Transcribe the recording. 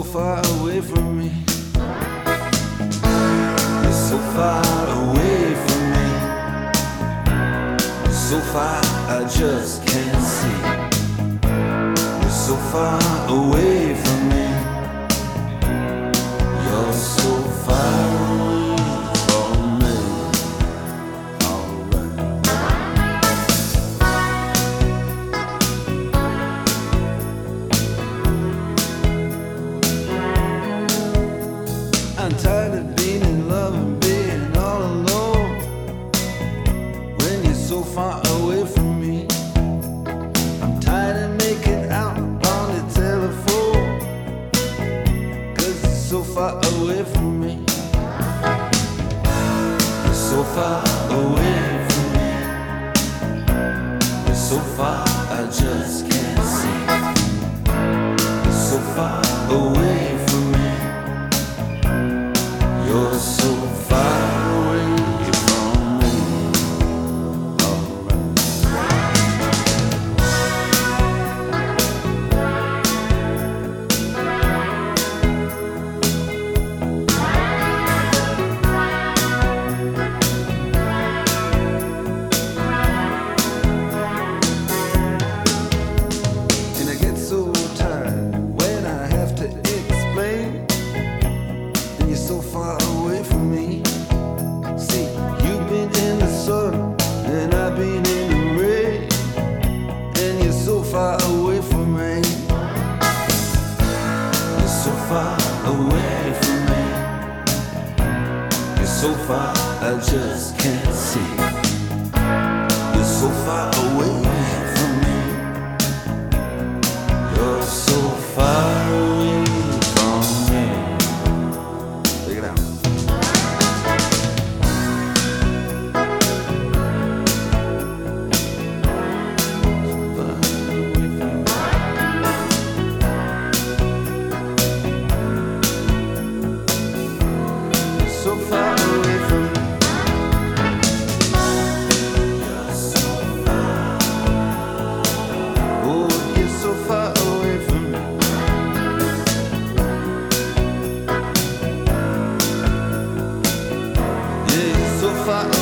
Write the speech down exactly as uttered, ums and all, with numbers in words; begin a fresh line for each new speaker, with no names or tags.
far away from me. You're so far away from me. You're so far I just can't see. You're so far away from me. You're so far away from me. Alright. I'm tired of being in love and being all alone when you're so far away from me. I'm tired of making out on the telephone, 'cause you're so far away from me. You're so far away from me. You're so far I just can't see. You're so far away from me. You're so far away from me. Alright. And I get so tired when I have to explain. And you're so far away from me. See, you've been in the sun and I've been in the rain, and you're so far away from me. You're so far away from me. You're so far I just can't see. You're so far away from me. You're so far away from me. Check it out. So far away from me. You're so far. Oh, you're so far away from me. Yeah, you're so far